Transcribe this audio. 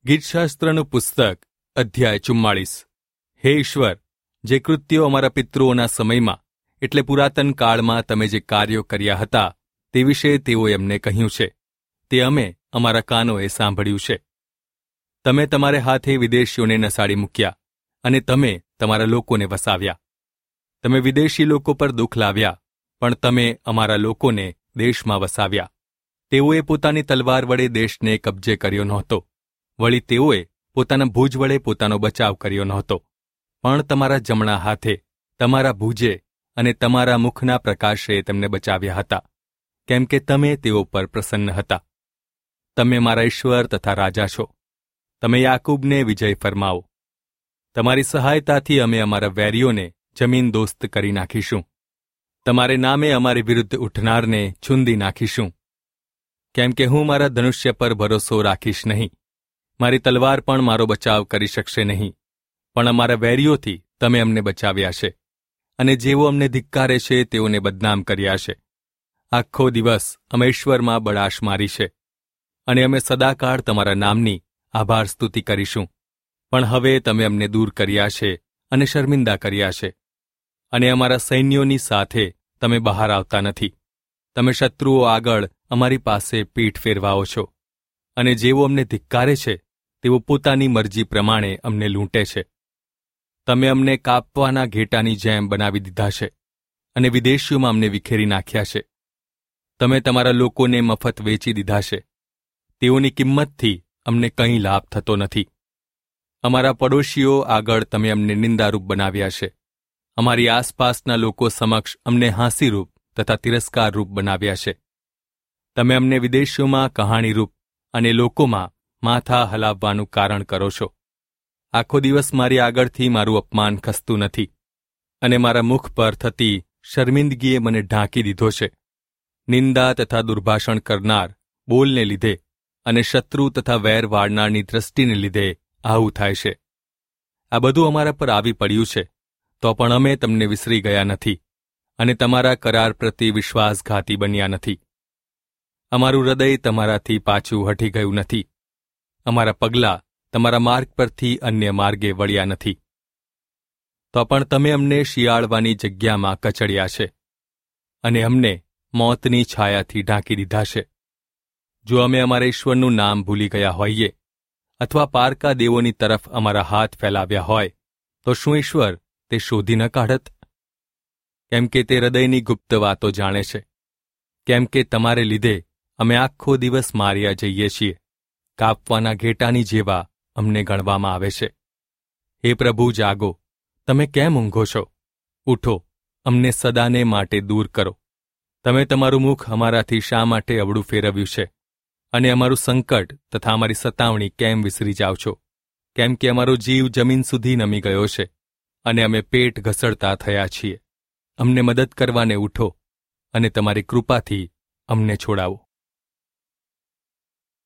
ગીતશાસ્ત્રનું પુસ્તક અધ્યાય 44। હે ઈશ્વર, જે કૃત્યો અમારા પિતૃઓના સમયમાં એટલે પુરાતન કાળમાં તમે જે કાર્યો કર્યા હતા તે વિશે તેઓએ અમને કહ્યું છે, તે અમે અમારા કાનોએ સાંભળ્યું છે। તમે તમારે હાથે વિદેશીઓને નસાડી મૂક્યા અને તમે તમારા લોકોને વસાવ્યા। તમે વિદેશી લોકો પર દુઃખ લાવ્યા, પણ તમે અમારા લોકોને દેશમાં વસાવ્યા। તેઓએ પોતાની તલવાર વડે દેશને કબજે કર્યો નહોતો, વળી તેઓએ પોતાના ભુજ વડે પોતાનો બચાવ કર્યો નહોતો, પણ તમારા જમણા હાથે, તમારા ભુજે અને તમારા મુખના પ્રકાશે તેમને બચાવ્યા હતા, કેમ કે તમે તેઓ પર પ્રસન્ન હતા। તમે મારા ઈશ્વર તથા રાજા છો, તમે યાકૂબને વિજય ફરમાવો। તમારી સહાયતાથી અમે અમારા વેરીઓને જમીન દોસ્ત કરી નાખીશું, તમારે નામે અમારી વિરુદ્ધ ઉઠનારને છૂંદી નાખીશું। કેમ કે હું મારા ધનુષ્ય પર ભરોસો રાખીશ નહીં, મારી તલવાર પણ મારો બચાવ કરી શકશે નહીં, પણ અમારા વેરીઓથી તમે અમને બચાવ્યા છે, અને જેઓ અમને ધિક્કારે છે તેઓને બદનામ કર્યા છે। આખો દિવસ અમે ઈશ્વરમાં બળાશ મારી છે, અને અમે સદાકાળ તમારા નામની આભાર સ્તુતિ કરીશું। પણ હવે તમે અમને દૂર કર્યા છે અને શર્મિંદા કર્યા છે, અને અમારા સૈન્યોની સાથે તમે બહાર આવતા નથી। તમે શત્રુઓ આગળ અમારી પાસે પીઠ ફેરવાઓ છો, અને જેઓ અમને ધિક્કારે છે તેઓ પોતાની મરજી પ્રમાણે અમને લૂંટે છે। તમે અમને કાપવાના ઘેટાની જેમ બનાવી દીધા છે, અને વિદેશીઓમાં અમને વિખેરી નાખ્યા છે। તમે તમારા લોકોને મફત વેચી દીધા છે, તેઓની કિંમતથી અમને કંઈ લાભ થતો નથી। અમારા પડોશીઓ આગળ તમે અમને નિંદારૂપ બનાવ્યા છે, અમારી આસપાસના લોકો સમક્ષ અમને હાંસીરૂપ તથા તિરસ્કારરૂપ બનાવ્યા છે। તમે અમને વિદેશીઓમાં કહાણીરૂપ અને લોકોમાં માથા હલાવવાનું કારણ કરો છો। આખો દિવસ મારી આગળથી મારું અપમાન ખસતું નથી, અને મારા મુખ પર થતી શર્મિંદગીએ મને ઢાંકી દીધો છે। નિંદા તથા દુર્ભાષણ કરનાર બોલને લીધે અને શત્રુ તથા વેર વાળનારની દ્રષ્ટિને લીધે આવું થાય છે। આ બધું અમારા પર આવી પડ્યું છે, તો પણ અમે તમને વિસરી ગયા નથી, અને તમારા કરાર પ્રતિ વિશ્વાસઘાતી બન્યા નથી। અમારું હૃદય તમારાથી પાછું હટી ગયું નથી, અમારા પગલાં તમારા માર્ગ પરથી અન્ય માર્ગે વળ્યા નથી। તો પણ તમે અમને શિયાળવાની જગ્યામાં કચડ્યા છે, અને અમને મોતની છાયાથી ઢાંકી દીધા છે। જો અમે અમારા ઈશ્વરનું નામ ભૂલી ગયા હોઈએ, અથવા પારકા દેવોની તરફ અમારા હાથ ફેલાવ્યા હોય, તો શું ઈશ્વર તે શોધી ન કાઢત? કેમ કે તે હૃદયની ગુપ્ત વાતો જાણે છે, કેમ કે તમારે લીધે અમે આખો દિવસ માર્યા જઈએ છીએ, કાપવાના ઘેટાની જેવા અમને ગણવામાં આવે છે। હે પ્રભુ, જાગો, તમે કેમ ઊંઘો છો? ઉઠો, અમને સદાને માટે દૂર કરો। તમે તમારું મુખ અમારાથી શા માટે અવળું ફેરવ્યું છે, અને અમારું સંકટ તથા અમારી સતાવણી કેમ વિસરી જાઓ છો? કેમ કે અમારો જીવ જમીન સુધી નમી ગયો છે, અને અમે પેટ ઘસડતા થયા છીએ। અમને મદદ કરવાને ઉઠો, અને તમારી કૃપાથી અમને છોડાવો।